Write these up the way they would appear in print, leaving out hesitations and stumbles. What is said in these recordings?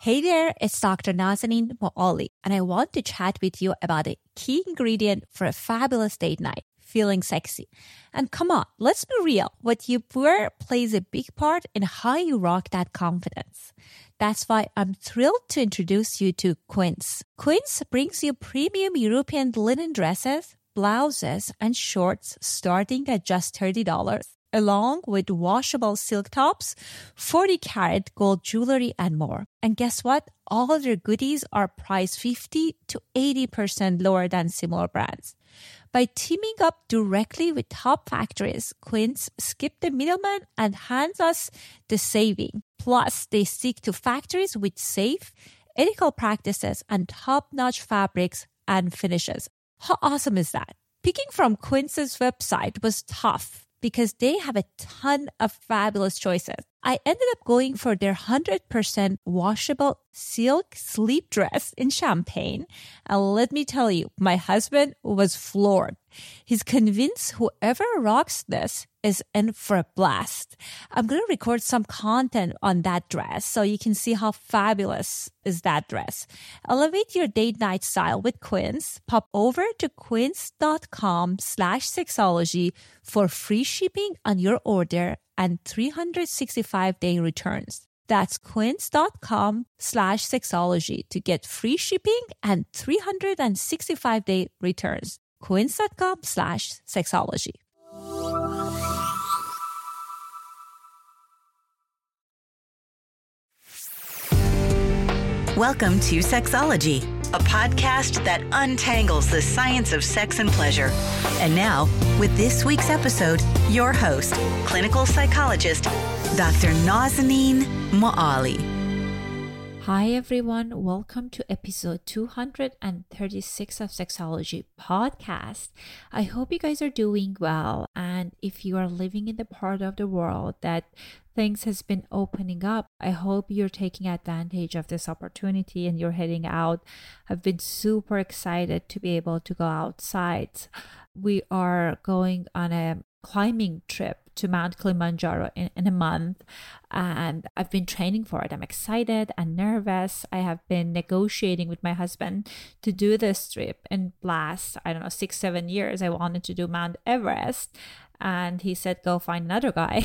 Hey there, it's Dr. Nazanin Moali, and I want to chat with you about a key ingredient for a fabulous date night, feeling sexy. And come on, let's be real. What you wear plays a big part in how you rock that confidence. That's why I'm thrilled to introduce you to Quince. Quince brings you premium European linen dresses, blouses, and shorts starting at just $30, along with washable silk tops, 40-karat gold jewelry, and more. And guess what? All of their goodies are priced 50 to 80% lower than similar brands. By teaming up directly with top factories, Quince skipped the middleman and hands us the saving. Plus, they stick to factories with safe, ethical practices and top-notch fabrics and finishes. How awesome is that? Picking from Quince's website was tough because they have a ton of fabulous choices. I ended up going for their 100% washable silk sleep dress in champagne. And let me tell you, my husband was floored. He's convinced whoever rocks this is in for a blast. I'm going to record some content on that dress so you can see how fabulous is that dress. Elevate your date night style with Quince. Pop over to quince.com/sexology for free shipping on your order and 365-day returns. That's quince.com/sexology to get free shipping and 365-day returns. Quince.com/sexology. Welcome to Sexology, a podcast that untangles the science of sex and pleasure. And now, with this week's episode, your host, clinical psychologist, Dr. Nazanin Moali. Hi everyone, welcome to episode 236 of Sexology podcast. I hope you guys are doing well, and if you are living in the part of the world that things has been opening up, I hope you're taking advantage of this opportunity and you're heading out. I've been super excited to be able to go outside. We are going on a climbing trip to Mount Kilimanjaro in a month, and I've been training for it. I'm excited and nervous. I have been negotiating with my husband to do this trip in last, 6-7 years. I wanted to do Mount Everest, and he said, go find another guy.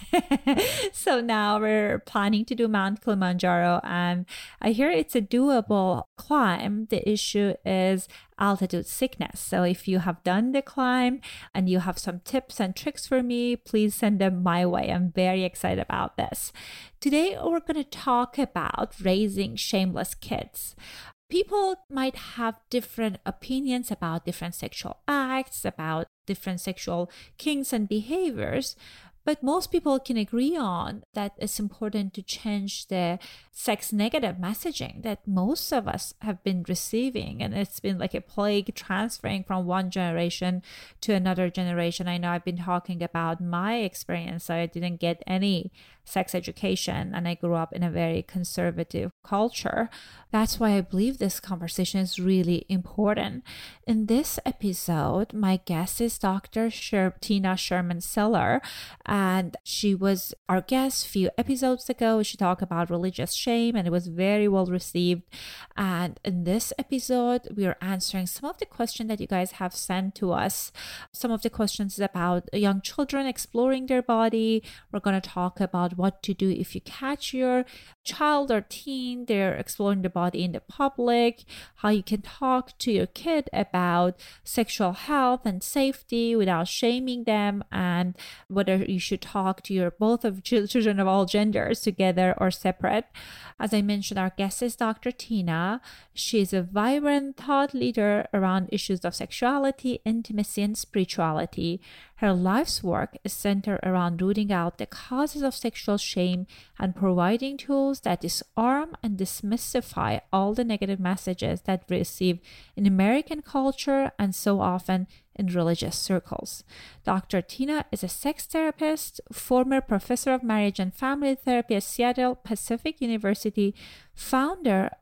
So now we're planning to do Mount Kilimanjaro, and I hear it's a doable climb. The issue is altitude sickness. So if you have done the climb and you have some tips and tricks for me, please send them my way. I'm very excited about this. Today, we're going to talk about raising shameless kids. People might have different opinions about different sexual acts, about different sexual kinks and behaviors, but most people can agree on that it's important to change the sex negative messaging that most of us have been receiving. And it's been like a plague transferring from one generation to another generation. I know I've been talking about my experience. I didn't get any sex education and I grew up in a very conservative culture. That's why I believe this conversation is really important. In this episode, my guest is Dr. Tina Sherman-Seller, and she was our guest a few episodes ago. She talked about religious shame and it was very well received. And in this episode, we are answering some of the questions that you guys have sent to us. Some of the questions about young children exploring their body. We're going to talk about what to do if you catch your child or teen, they're exploring the body in the public, how you can talk to your kid about sexual health and safety without shaming them, and whether you should talk to your both of children of all genders together or separate. As I mentioned, our guest is Dr. Tina. She's a vibrant thought leader around issues of sexuality, intimacy, and spirituality. Her life's work is centered around rooting out the causes of sexual shame and providing tools that disarm and demystify all the negative messages that we receive in American culture and so often in religious circles. Dr. Tina is a sex therapist, former professor of marriage and family therapy at Seattle Pacific University, founder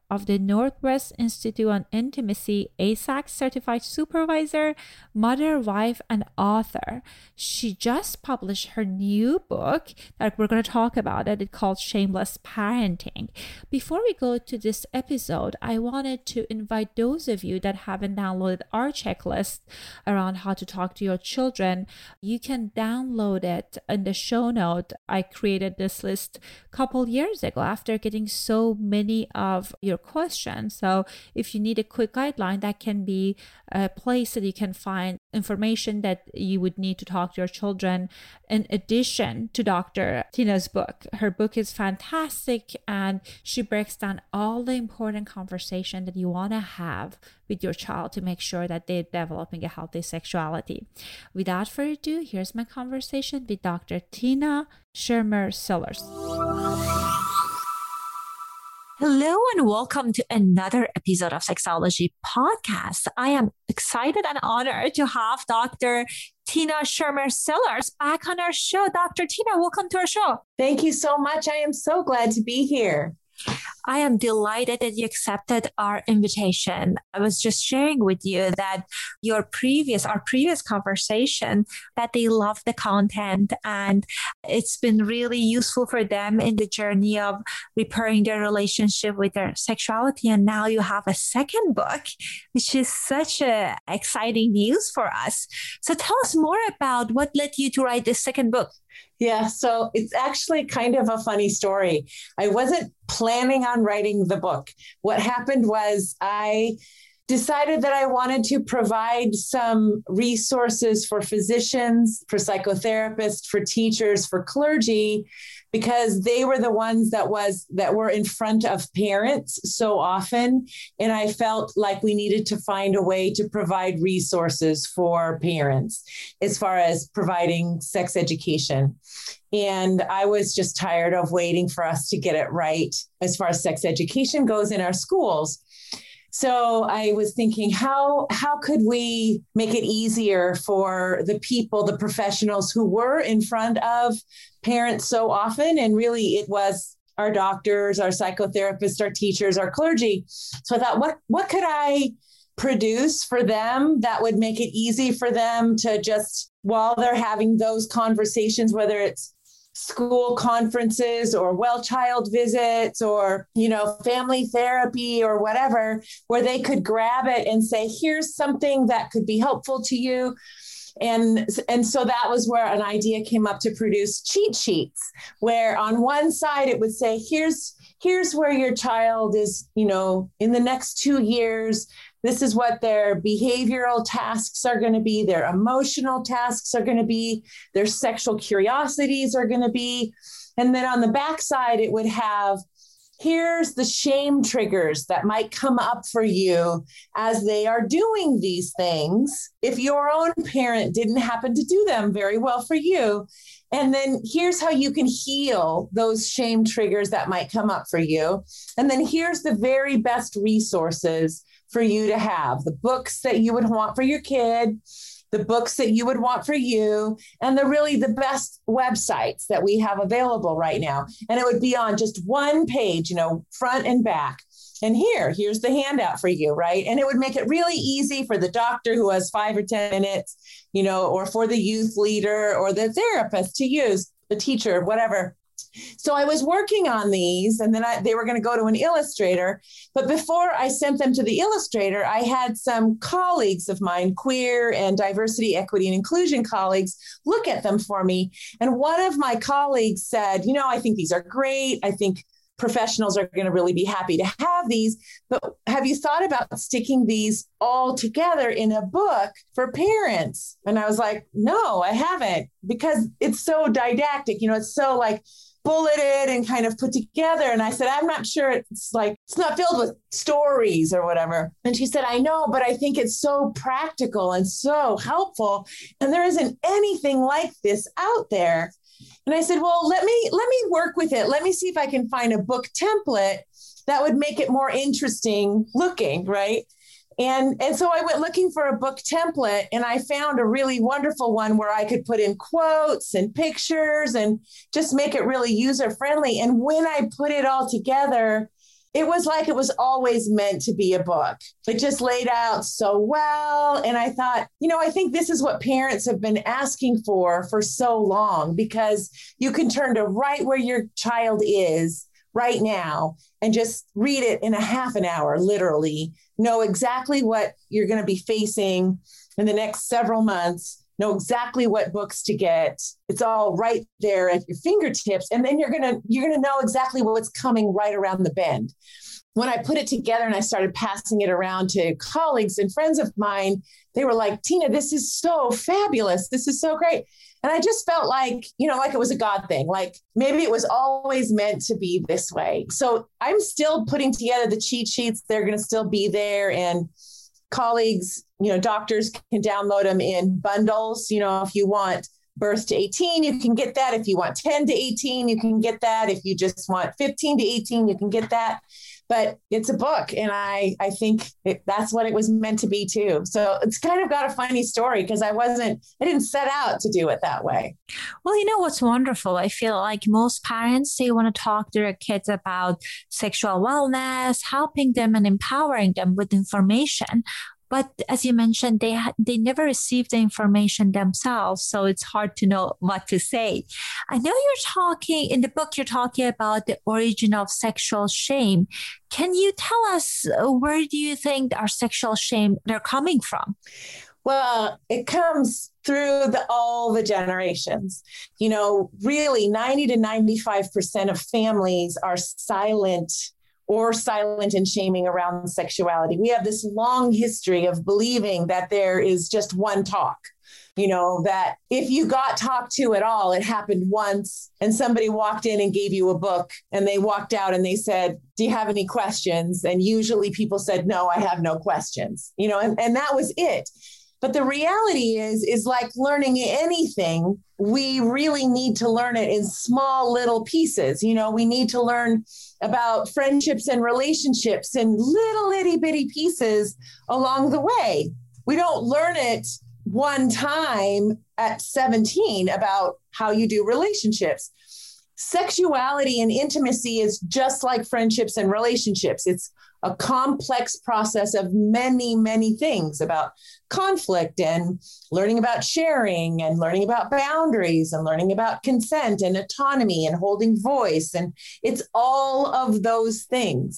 of the Northwest Institute on Intimacy, AASAC certified supervisor, mother, wife, and author. She just published her new book that we're going to talk about. It's called Shameless Parenting. Before we go to this episode, I wanted to invite those of you that haven't downloaded our checklist around how to talk to your children. You can download it in the show note. I created this list a couple years ago after getting so many of your questions. So if you need a quick guideline, that can be a place that you can find information that you would need to talk to your children in addition to Dr. Tina's book. Her book is fantastic and she breaks down all the important conversation that you want to have with your child to make sure that they're developing a healthy sexuality. Without further ado, here's my conversation with Dr. Tina Schermer-Sellers. Hello and welcome to another episode of Sexology Podcast. I am excited and honored to have Dr. Tina Schermer-Sellers back on our show. Dr. Tina, welcome to our show. Thank you so much. I am so glad to be here. I am delighted that you accepted our invitation. I was just sharing with you that our previous conversation, that they love the content and it's been really useful for them in the journey of repairing their relationship with their sexuality. And now you have a second book, which is such a exciting news for us. So tell us more about what led you to write this second book. Yeah, so it's actually kind of a funny story. I wasn't planning on writing the book. What happened was I decided that I wanted to provide some resources for physicians, for psychotherapists, for teachers, for clergy, because they were the ones that were in front of parents so often. And I felt like we needed to find a way to provide resources for parents as far as providing sex education. And I was just tired of waiting for us to get it right as far as sex education goes in our schools. So I was thinking, how could we make it easier for the people, the professionals who were in front of parents so often? And really, it was our doctors, our psychotherapists, our teachers, our clergy. So I thought, what could I produce for them that would make it easy for them to just, while they're having those conversations, whether it's school conferences or well child visits or, family therapy or whatever, where they could grab it and say, here's something that could be helpful to you. And so that was where an idea came up to produce cheat sheets, where on one side it would say, here's where your child is, in the next 2 years. This is what their behavioral tasks are going to be. Their emotional tasks are going to be. Their sexual curiosities are going to be. And then on the backside, it would have, here's the shame triggers that might come up for you as they are doing these things, if your own parent didn't happen to do them very well for you. And then here's how you can heal those shame triggers that might come up for you. And then here's the very best resources for you to have, the books that you would want for your kid, the books that you would want for you, and the best websites that we have available right now. And it would be on just one page, front and back. And here's the handout for you, right? And it would make it really easy for the doctor who has 5 or 10 minutes, or for the youth leader or the therapist to use, the teacher, whatever. So I was working on these, and then they were going to go to an illustrator. But before I sent them to the illustrator, I had some colleagues of mine, queer and diversity, equity, and inclusion colleagues, look at them for me. And one of my colleagues said, I think these are great. I think professionals are going to really be happy to have these. But have you thought about sticking these all together in a book for parents? And I was like, no, I haven't, because it's so didactic. It's so like bulleted and kind of put together. And I said, I'm not sure it's not filled with stories or whatever. And she said, I know, but I think it's so practical and so helpful. And there isn't anything like this out there. And I said, well, let me work with it. Let me see if I can find a book template that would make it more interesting looking, right? And so I went looking for a book template, and I found a really wonderful one where I could put in quotes and pictures and just make it really user friendly. And when I put it all together, it was like it was always meant to be a book. It just laid out so well. And I thought, I think this is what parents have been asking for so long, because you can turn to right where your child is right now and just read it in a half an hour, literally, know exactly what you're going to be facing in the next several months, know exactly what books to get. It's all right there at your fingertips. And then you're going to know exactly what's coming right around the bend. When I put it together and I started passing it around to colleagues and friends of mine, they were like, Tina, this is so fabulous. This is so great. And I just felt like, like it was a God thing, like maybe it was always meant to be this way. So I'm still putting together the cheat sheets. They're going to still be there. And colleagues, doctors can download them in bundles. If you want birth to 18, you can get that. If you want 10 to 18, you can get that. If you just want 15 to 18, you can get that. But it's a book. And I think that's what it was meant to be too. So it's kind of got a funny story because I didn't set out to do it that way. Well, what's wonderful? I feel like most parents, they want to talk to their kids about sexual wellness, helping them and empowering them with information. But as you mentioned, they never received the information themselves, so it's hard to know what to say. I know in the book, you're talking about the origin of sexual shame. Can you tell us where do you think our sexual shame they're coming from? Well, it comes through all the generations. Really 90 to 95% of families are silent and shaming around sexuality. We have this long history of believing that there is just one talk, that if you got talked to at all, it happened once and somebody walked in and gave you a book and they walked out and they said, do you have any questions? And usually people said, no, I have no questions, and that was it. But the reality is like learning anything, we really need to learn it in small little pieces. We need to learn about friendships and relationships in little itty bitty pieces along the way. We don't learn it one time at 17 about how you do relationships. Sexuality and intimacy is just like friendships and relationships. It's a complex process of many, many things about conflict and learning about sharing and learning about boundaries and learning about consent and autonomy and holding voice. And it's all of those things.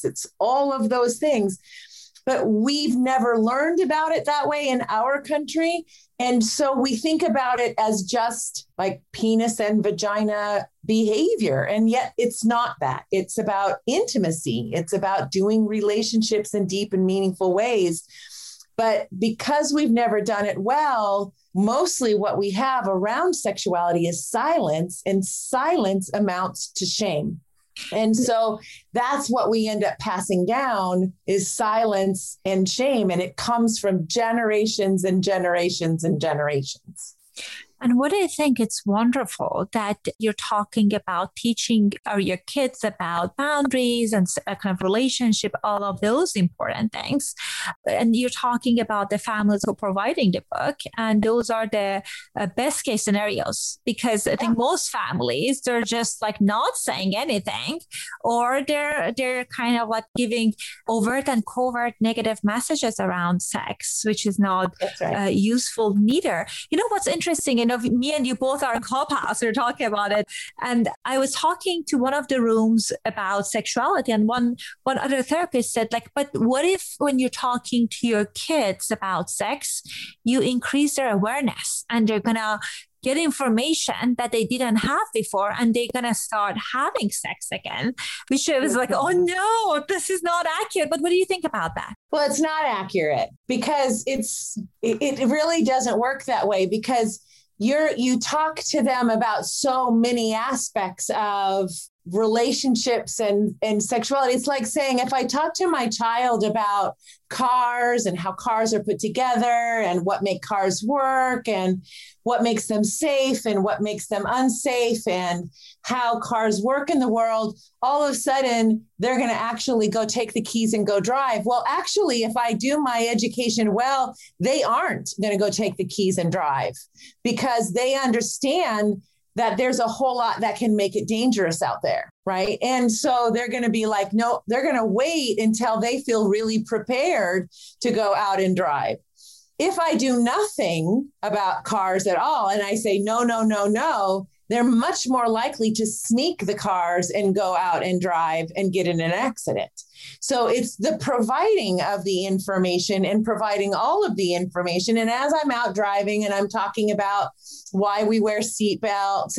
But we've never learned about it that way in our country. And so we think about it as just like penis and vagina behavior. And yet it's not that. It's about intimacy. It's about doing relationships in deep and meaningful ways. But because we've never done it well, mostly what we have around sexuality is silence, and silence amounts to shame. And so that's what we end up passing down is silence and shame. And it comes from generations and generations and generations. And what I think it's wonderful that you're talking about teaching your kids about boundaries and kind of relationship, all of those important things. And you're talking about the families who are providing the book. And those are the best case scenarios, because I think most families, they're just like not saying anything, or they're kind of like giving overt and covert negative messages around sex, which is not useful neither. What's interesting, me and you both are in Clubhouse, we're talking about it. And I was talking to one of the rooms about sexuality, and one other therapist said, like, but what if when you're talking to your kids about sex, you increase their awareness and they're going to get information that they didn't have before, and they're going to start having sex again, which was like, oh no, this is not accurate. But what do you think about that? Well, it's not accurate because it really doesn't work that way, because you talk to them about so many aspects of relationships and sexuality. It's like saying, if I talk to my child about cars and how cars are put together and what make cars work and what makes them safe and what makes them unsafe and how cars work in the world, all of a sudden they're going to actually go take the keys and go drive. Well, actually, if I do my education well, they aren't going to go take the keys and drive, because they understand that there's a whole lot that can make it dangerous out there, right? And so they're going to be like, no, they're going to wait until they feel really prepared to go out and drive. If I do nothing about cars at all, and I say, no, no, no, no, they're much more likely to sneak the cars and go out and drive and get in an accident. So it's the providing of the information and providing all of the information. And as I'm out driving and I'm talking about why we wear seatbelts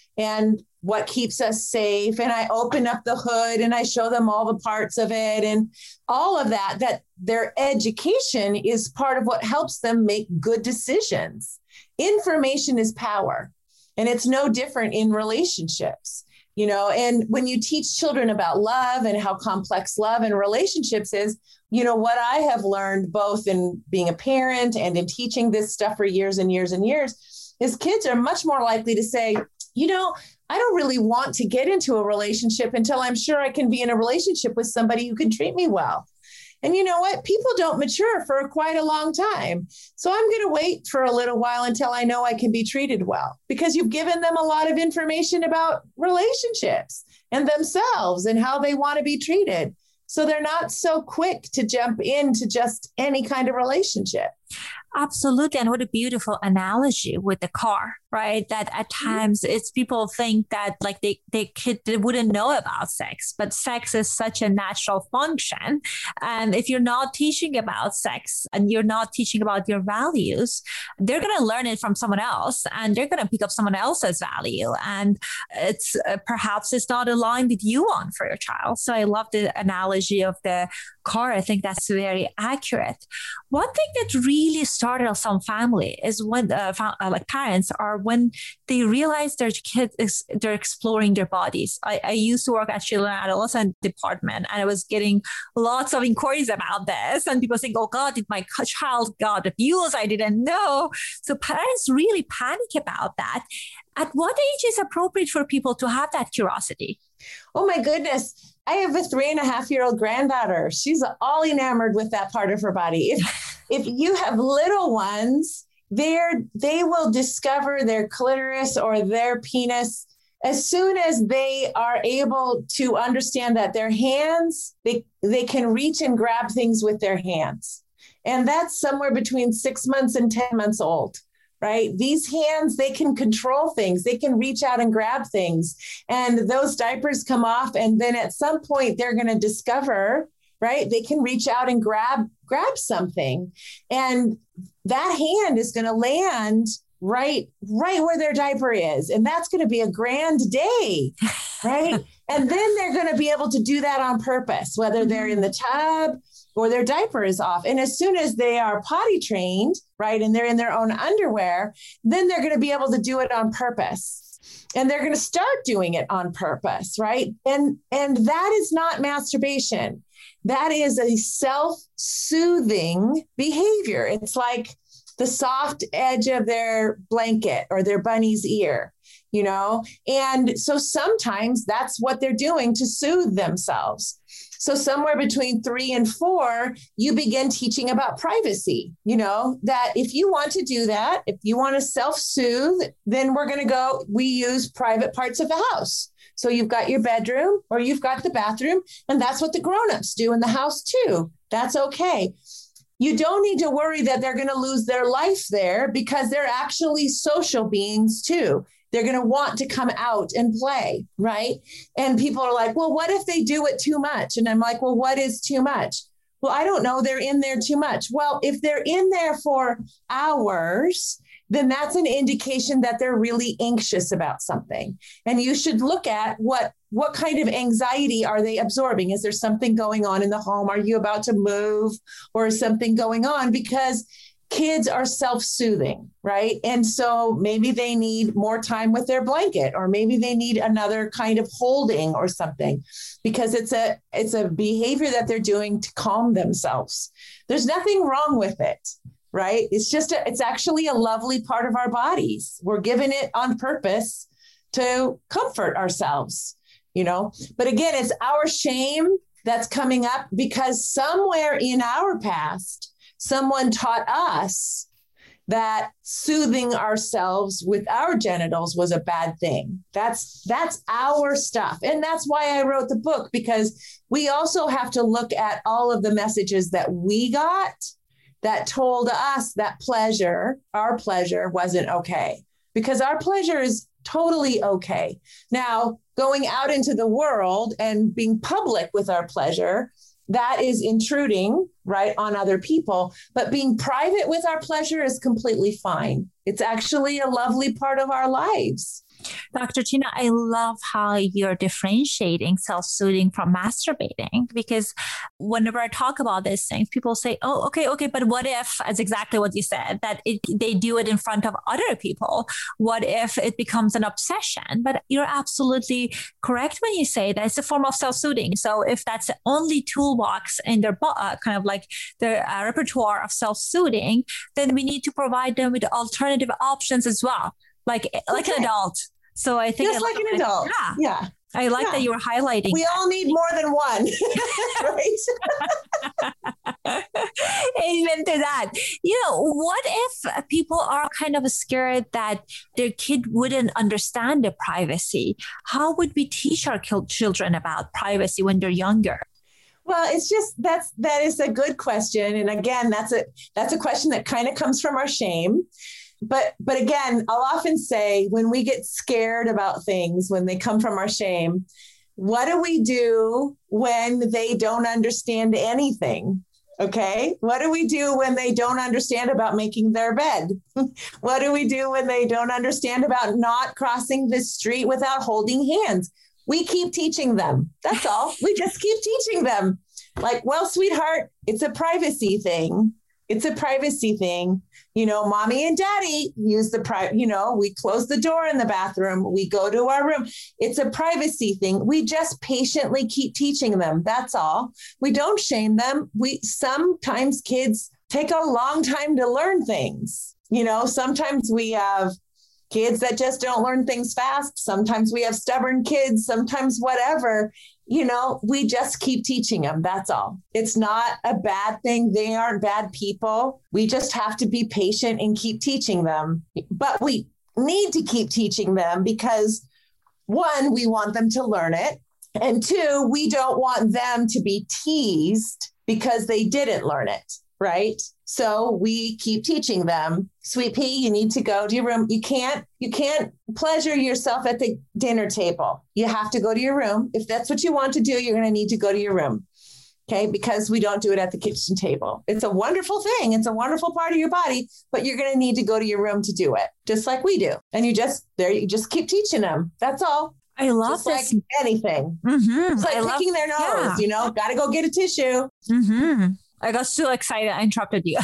and what keeps us safe, and I open up the hood and I show them all the parts of it and all of that, that their education is part of what helps them make good decisions. Information is power. And it's no different in relationships, you know, and when you teach children about love and how complex love and relationships is, you know, what I have learned both in being a parent and in teaching this stuff for years and years and years is kids are much more likely to say, you know, I don't really want to get into a relationship until I'm sure I can be in a relationship with somebody who can treat me well. And you know what? People don't mature for quite a long time. So I'm going to wait for a little while until I know I can be treated well, because you've given them a lot of information about relationships and themselves and how they want to be treated. So they're not so quick to jump into just any kind of relationship. Absolutely. And what a beautiful analogy with the car, right? That at times it's people think that like they wouldn't know about sex, but sex is such a natural function. And if you're not teaching about sex and you're not teaching about your values, they're going to learn it from someone else and they're going to pick up someone else's value. And it's perhaps it's not aligned with you on for your child. So I love the analogy of the car. I think that's very accurate. One thing that really started some family is when like parents are when they realize their kids they're exploring their bodies. I used to work at children and adolescent department, and I was getting lots of inquiries about this. And people think, "Oh God, did my child got abused? I didn't know." So parents really panic about that. At what age is appropriate for people to have that curiosity? Oh my goodness. I have a 3.5-year-old granddaughter. She's all enamored with that part of her body. If you have little ones, they will discover their clitoris or their penis as soon as they are able to understand that their hands, they can reach and grab things with their hands. And that's somewhere between 6 months and 10 months old. Right? These hands, they can control things. They can reach out and grab things. And those diapers come off. And then at some point they're going to discover, right? They can reach out and grab something. And that hand is going to land right where their diaper is. And that's going to be a grand day, right? And then they're going to be able to do that on purpose, whether they're in the tub or their diaper is off. And as soon as they are potty trained, right, and they're in their own underwear, then they're going to be able to do it on purpose. And they're going to start doing it on purpose, right? And that is not masturbation. That is a self-soothing behavior. It's like the soft edge of their blanket or their bunny's ear, you know? And so sometimes that's what they're doing to soothe themselves. So somewhere between 3 and 4, you begin teaching about privacy, you know, that if you want to do that, if you want to self-soothe, then we use private parts of the house. So you've got your bedroom or you've got the bathroom, and that's what the grownups do in the house too. That's okay. You don't need to worry that they're going to lose their life there because they're actually social beings too. They're going to want to come out and play, right? And people are like, well, what if they do it too much? And I'm like, well, what is too much? Well, I don't know. They're in there too much. Well, if they're in there for hours, then that's an indication that they're really anxious about something. And you should look at what kind of anxiety are they absorbing? Is there something going on in the home? Are you about to move or is something going on? Because kids are self-soothing, right? And so maybe they need more time with their blanket, or maybe they need another kind of holding or something, because it's a behavior that they're doing to calm themselves. There's nothing wrong with it, right? It's actually a lovely part of our bodies. We're given it on purpose to comfort ourselves, you know? But again, it's our shame that's coming up because somewhere in our past, someone taught us that soothing ourselves with our genitals was a bad thing. That's our stuff. And that's why I wrote the book, because we also have to look at all of the messages that we got that told us that our pleasure wasn't okay, because our pleasure is totally okay. Now, going out into the world and being public with our pleasure, that is intruding, right, on other people. But being private with our pleasure is completely fine. It's actually a lovely part of our lives. Dr. Tina, I love how you're differentiating self-soothing from masturbating, because whenever I talk about these things, people say, oh, okay, but what if, as exactly what you said, that they do it in front of other people? What if it becomes an obsession? But you're absolutely correct when you say that it's a form of self-soothing. So if that's the only toolbox in their kind of like their repertoire of self-soothing, then we need to provide them with alternative options as well. Like an adult. So I think just like an adult. Yeah. I like that you were highlighting. We all need more than one. Right? Amen to that. What if people are kind of scared that their kid wouldn't understand the privacy? How would we teach our children about privacy when they're younger? Well, it's just that is a good question. And again, that's a question that kind of comes from our shame. But again, I'll often say when we get scared about things, when they come from our shame, what do we do when they don't understand anything? Okay. What do we do when they don't understand about making their bed? What do we do when they don't understand about not crossing the street without holding hands? We keep teaching them. That's all. We just keep teaching them. Like, well, sweetheart, it's a privacy thing. It's a privacy thing. Mommy and daddy use we close the door in the bathroom. We go to our room. It's a privacy thing. We just patiently keep teaching them. That's all. We don't shame them. Sometimes kids take a long time to learn things. Sometimes we have kids that just don't learn things fast. Sometimes we have stubborn kids, sometimes whatever. We just keep teaching them. That's all. It's not a bad thing. They aren't bad people. We just have to be patient and keep teaching them. But we need to keep teaching them because, one, we want them to learn it. And two, we don't want them to be teased because they didn't learn it, right? So we keep teaching them, sweet pea, you need to go to your room. You can't pleasure yourself at the dinner table. You have to go to your room. If that's what you want to do, you're going to need to go to your room. Okay. Because we don't do it at the kitchen table. It's a wonderful thing. It's a wonderful part of your body, but you're going to need to go to your room to do it, just like we do. And you just keep teaching them. That's all. I love just this. Like anything. Mm-hmm. It's like picking their nose, got to go get a tissue. Mm-hmm. I got so excited. I interrupted you.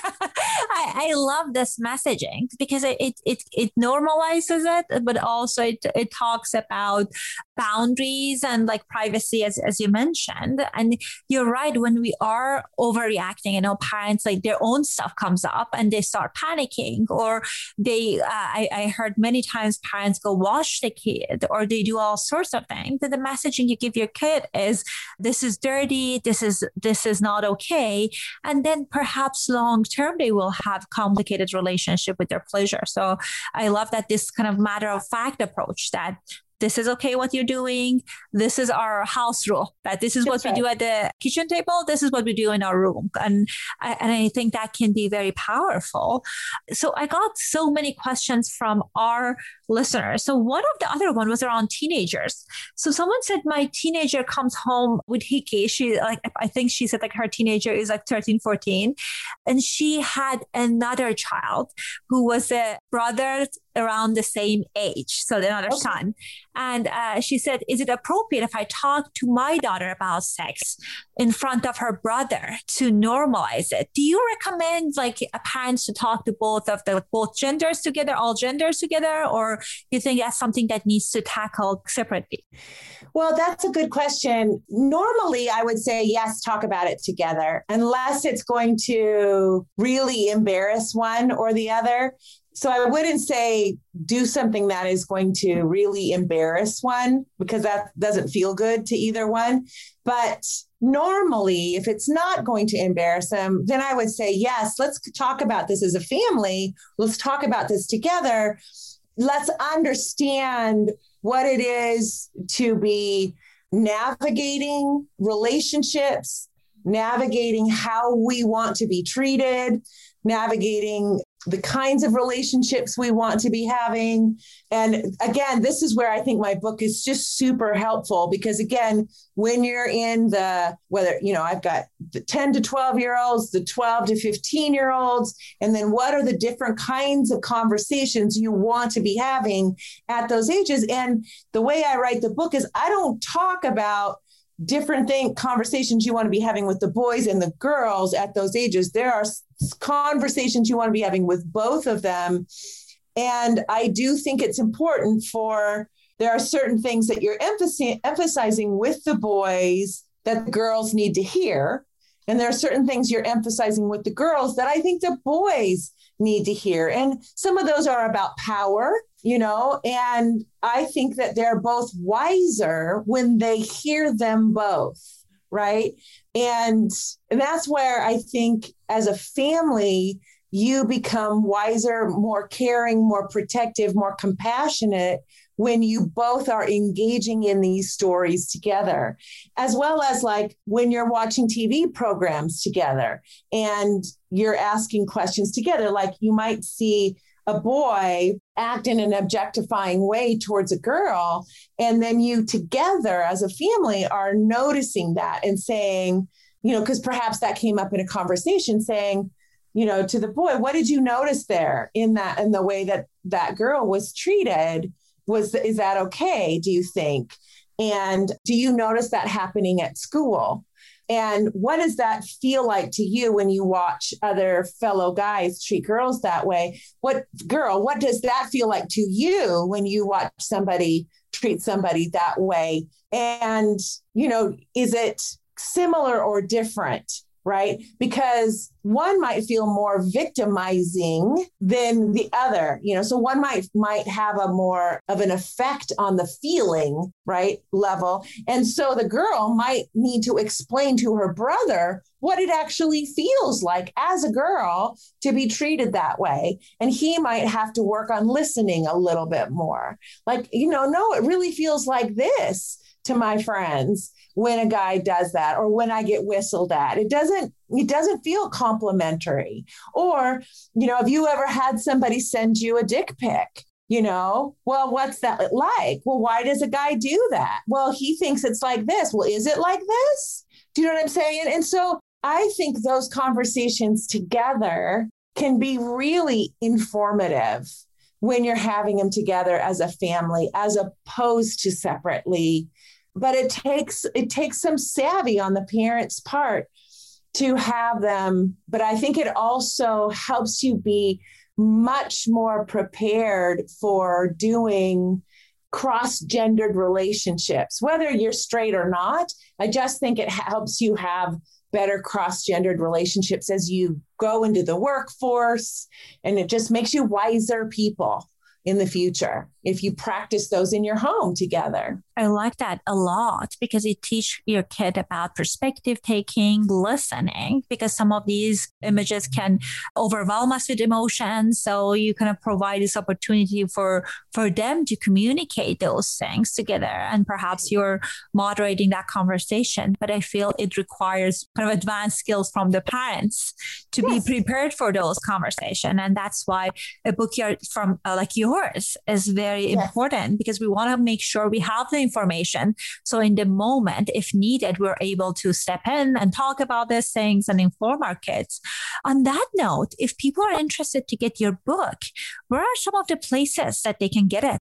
I love this messaging because it normalizes it, but also it talks about boundaries and like privacy, as you mentioned. And you're right. When we are overreacting, parents, like their own stuff comes up and they start panicking, or I heard many times parents go wash the kid, or they do all sorts of things. But the messaging you give your kid is, this is dirty. This is not okay. And then perhaps long term, they will have complicated relationship with their pleasure. So I love that this kind of matter of fact approach, that this is okay what you're doing. This is our house rule, that this is what we do at the kitchen table. This is what we do in our room. And I think that can be very powerful. So I got so many questions from our listeners. So one of the other one was around teenagers. So someone said, my teenager comes home with hickey. I think she said like her teenager is like 13, 14. And she had another child who was a brother around the same age. So another son. And she said, is it appropriate if I talk to my daughter about sex in front of her brother to normalize it? Do you recommend like parents to talk to both genders together, all genders together, or you think that's something that needs to tackle separately? Well, that's a good question. Normally, I would say, yes, talk about it together, unless it's going to really embarrass one or the other. So I wouldn't say do something that is going to really embarrass one, because that doesn't feel good to either one. But normally, if it's not going to embarrass them, then I would say, yes, let's talk about this as a family. Let's talk about this together. Let's understand what it is to be navigating relationships, navigating how we want to be treated, navigating the kinds of relationships we want to be having. And again, this is where I think my book is just super helpful, because again, when you're in whether, I've got the 10 to 12-year-olds, the 12 to 15-year-olds, and then what are the different kinds of conversations you want to be having at those ages. And the way I write the book is I don't talk about different conversations you want to be having with the boys and the girls at those ages. There are conversations you want to be having with both of them. And I do think it's important there are certain things that you're emphasizing with the boys that the girls need to hear. And there are certain things you're emphasizing with the girls that I think the boys need to hear. And some of those are about power, and I think that they're both wiser when they hear them both, right? And that's where I think as a family, you become wiser, more caring, more protective, more compassionate when you both are engaging in these stories together, as well as like when you're watching TV programs together and you're asking questions together. Like you might see a boy act in an objectifying way towards a girl, and then you together as a family are noticing that and saying, because perhaps that came up in a conversation, saying, to the boy, what did you notice there in the way that that girl was treated? Is that okay, do you think? And do you notice that happening at school? And what does that feel like to you when you watch other fellow guys treat girls that way? What does that feel like to you when you watch somebody treat somebody that way? And, is it similar or different? Right? Because one might feel more victimizing than the other, so one might have a more of an effect on the feeling, right, level. And so the girl might need to explain to her brother what it actually feels like as a girl to be treated that way. And he might have to work on listening a little bit more. Like, no, it really feels like this to my friends when a guy does that, or when I get whistled at. It doesn't feel complimentary. Or, have you ever had somebody send you a dick pic? Well, what's that like? Well, why does a guy do that? Well, he thinks it's like this. Well, is it like this? Do you know what I'm saying? And so I think those conversations together can be really informative when you're having them together as a family, as opposed to separately. But it takes some savvy on the parents' part to have them. But I think it also helps you be much more prepared for doing cross-gendered relationships, whether you're straight or not. I just think it helps you have better cross-gendered relationships as you go into the workforce, and it just makes you wiser people in the future if you practice those in your home together. I like that a lot, because it teaches your kid about perspective taking, listening, because some of these images can overwhelm us with emotions. So you kind of provide this opportunity for them to communicate those things together. And perhaps you're moderating that conversation. But I feel it requires kind of advanced skills from the parents to be prepared for those conversations. And that's why a book from like yours is very important, because we want to make sure we have the information. So in the moment, if needed, we're able to step in and talk about these things and inform our kids. On that note, if people are interested to get your book, where are some of the places that they can get it?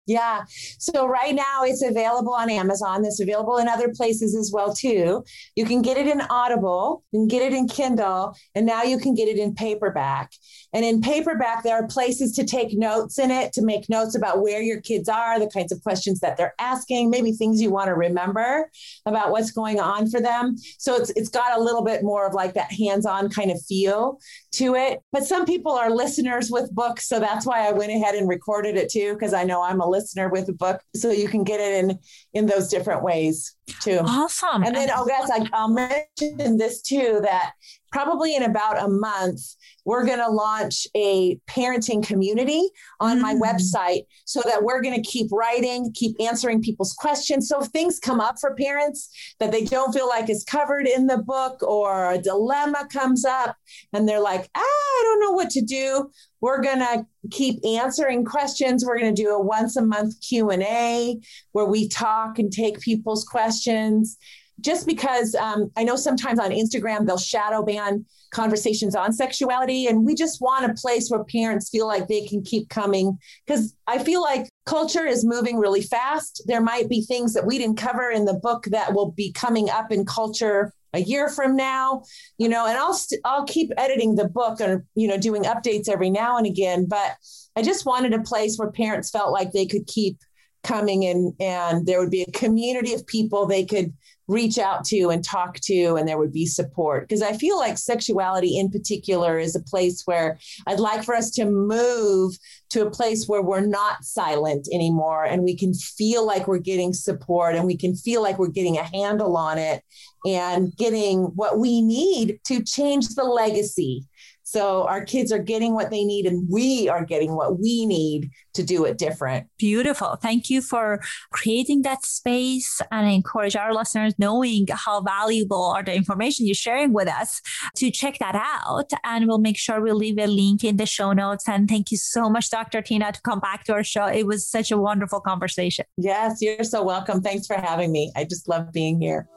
Yeah. So right now it's available on Amazon. It's available in other places as well, too. You can get it in Audible, you can get it in Kindle, and now you can get it in paperback. And in paperback, there are places to take notes in it, to make notes about where your kids are, the kinds of questions that they're asking, maybe things you want to remember about what's going on for them. So it's got a little bit more of like that hands-on kind of feel to it. But some people are listeners with books. So that's why I went ahead and recorded it too, because I know I'm a listener with a book. So you can get it in those different ways too. Awesome. And then, I'll mention this too, that probably in about a month, we're going to launch a parenting community on my website so that we're going to keep writing, keep answering people's questions. So if things come up for parents that they don't feel like is covered in the book, or a dilemma comes up and they're like, I don't know what to do, we're going to keep answering questions. We're going to do a once a month Q&A where we talk and take people's questions. Just because I know sometimes on Instagram, they'll shadow ban conversations on sexuality. And we just want a place where parents feel like they can keep coming, because I feel like culture is moving really fast. There might be things that we didn't cover in the book that will be coming up in culture a year from now, and I'll keep editing the book or, doing updates every now and again. But I just wanted a place where parents felt like they could keep coming in, and there would be a community of people they could reach out to and talk to, and there would be support. Because I feel like sexuality in particular is a place where I'd like for us to move to a place where we're not silent anymore, and we can feel like we're getting support, and we can feel like we're getting a handle on it and getting what we need to change the legacy. So our kids are getting what they need, and we are getting what we need to do it different. Beautiful. Thank you for creating that space, and I encourage our listeners, knowing how valuable are the information you're sharing with us, to check that out. And we'll make sure we'll leave a link in the show notes. And thank you so much, Dr. Tina, to come back to our show. It was such a wonderful conversation. Yes, you're so welcome. Thanks for having me. I just love being here.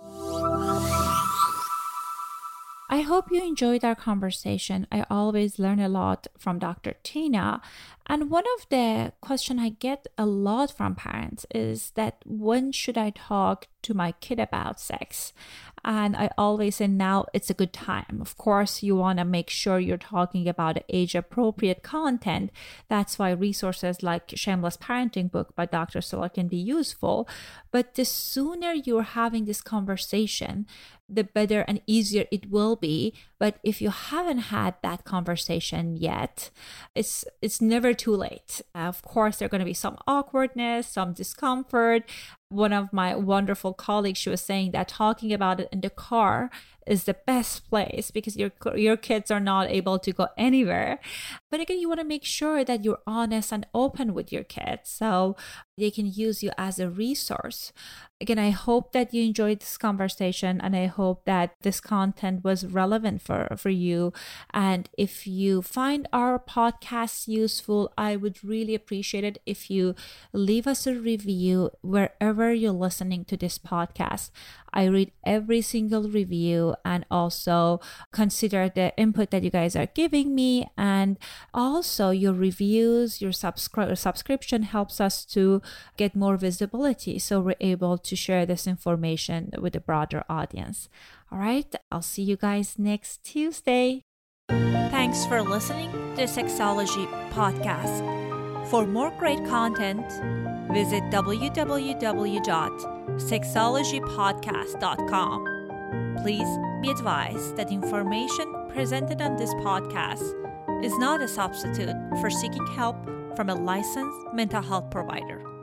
I hope you enjoyed our conversation. I always learn a lot from Dr. Tina. And one of the questions I get a lot from parents is that, when should I talk to my kid about sex? And I always say, now it's a good time. Of course, you want to make sure you're talking about age-appropriate content. That's why resources like Shameless Parenting book by Dr. Stoller can be useful. But the sooner you're having this conversation, the better and easier it will be. But if you haven't had that conversation yet, it's never too late. Of course, there are going to be some awkwardness, some discomfort. One of my wonderful colleagues, she was saying that talking about it in the car is the best place, because your kids are not able to go anywhere. But again, you want to make sure that you're honest and open with your kids so they can use you as a resource. Again, I hope that you enjoyed this conversation, and I hope that this content was relevant for you. And if you find our podcast useful, I would really appreciate it if you leave us a review wherever you're listening to this podcast. I read every single review, and also consider the input that you guys are giving me. And also your reviews, your subscription helps us to get more visibility, so we're able to share this information with a broader audience. All right, I'll see you guys next Tuesday. Thanks for listening to Sexology Podcast. For more great content, visit www.sexologypodcast.com. Please be advised that information presented on this podcast is not a substitute for seeking help from a licensed mental health provider.